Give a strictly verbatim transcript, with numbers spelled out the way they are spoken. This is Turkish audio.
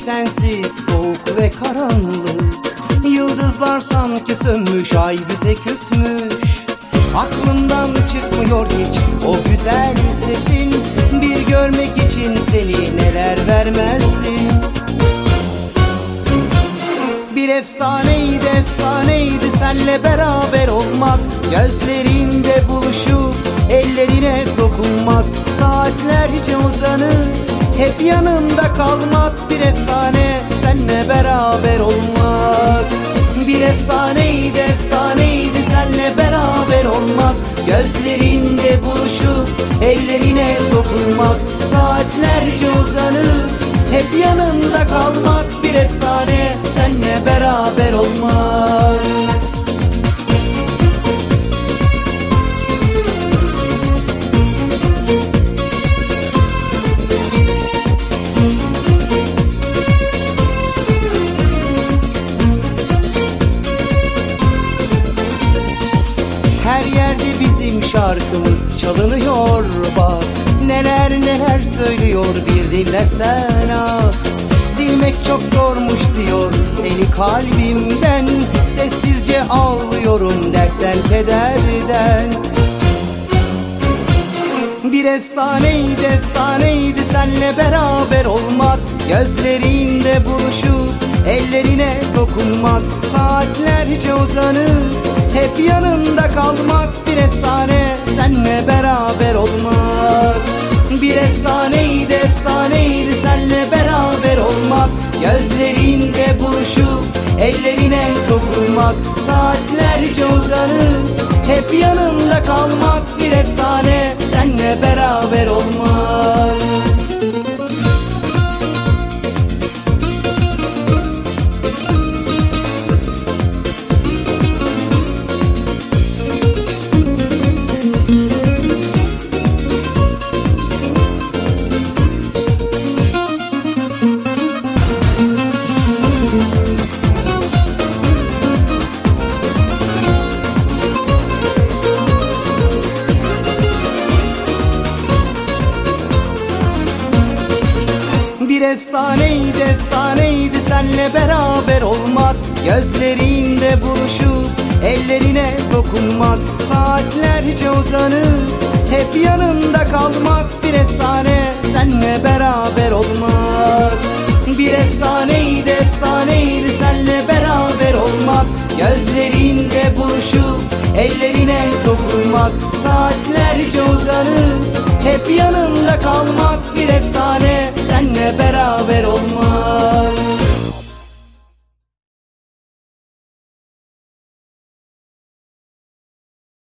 sensiz soğuk ve karanlık. Yıldızlar sanki sönmüş, ay bize küsmüş. Aklımdan çıkmıyor hiç o güzel sesin. Bir görmek için seni neler vermezdim. Bir efsaneydi efsaneydi senle beraber olmak. Gözlerinde buluşup ellerine dokunmak. Saatlerce uzanıp hep yanında kalmak. Bir efsane senle beraber olmak. Bir efsaneydi efsaneydi senle beraber olmak. Gözlerinde buluşup ellerine dokunmak. Saatlerce uzanıp hep yanında kalmak. Bir efsane senle beraber olmak. Her yerde bizim şarkımız çalınıyor bak. Neler neler söylüyor bir dinlesen ah. Silmek çok zormuş diyor seni kalbimden. Sessizce ağlıyorum dertten kederden. Bir efsaneydi efsaneydi senle beraber olmak. Gözlerinde buluşup ellerine dokunmak. Saatlerce uzanıp hep yanında kalmak. Bir efsane senle beraber olmak. Bir efsaneydi efsaneydi senle beraber olmak. Gözlerinde buluşup ellerine dokunmak. Saatlerce uzanıp hep yanında kalmak. Bir efsane senle beraber olmak. Bir efsaneydi efsaneydi senle beraber olmak. Gözlerinde buluşup ellerine dokunmak. Saatlerce uzanıp hep yanında kalmak. Bir efsane senle beraber olmak. Bir efsaneydi efsaneydi senle beraber olmak. Gözlerinde buluşup ellerine dokunmak. Saatlerce uzanıp hep yanında kalmak. Bir efsane senle beraber olmak.